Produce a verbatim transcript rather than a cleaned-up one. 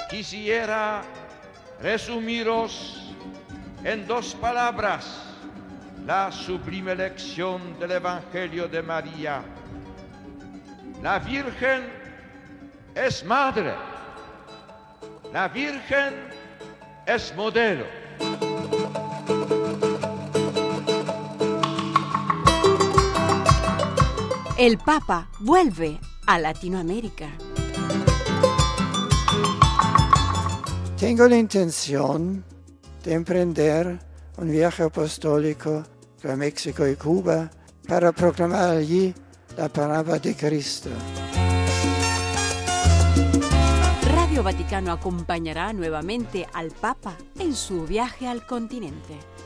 quisiera resumiros en dos palabras la sublime lección del Evangelio de María. La Virgen es madre, la Virgen es modelo. El Papa vuelve a Latinoamérica. Tengo la intención de emprender un viaje apostólico a México y Cuba para proclamar allí la palabra de Cristo. Radio Vaticano acompañará nuevamente al Papa en su viaje al continente.